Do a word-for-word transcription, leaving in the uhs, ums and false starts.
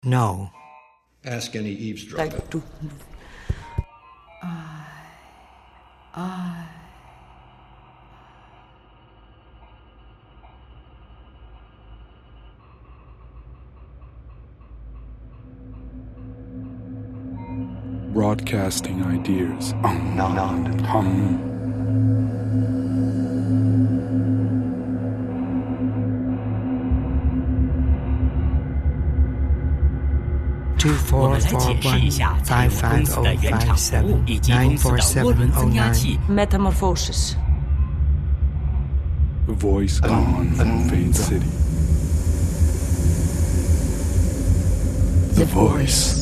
No. Ask any eavesdropper. Du, I, I. Broadcasting ideas. Um, Nod. Hum. two 我 four 们来 four 解释一 one 下采 five 用 five 公司 oh 的原 five 厂服务 seven 以及 nine 公司 four 的涡 seven 轮 oh 增压 nine. 器。 Metamorphosis. The voice gone from Fade City. The voice.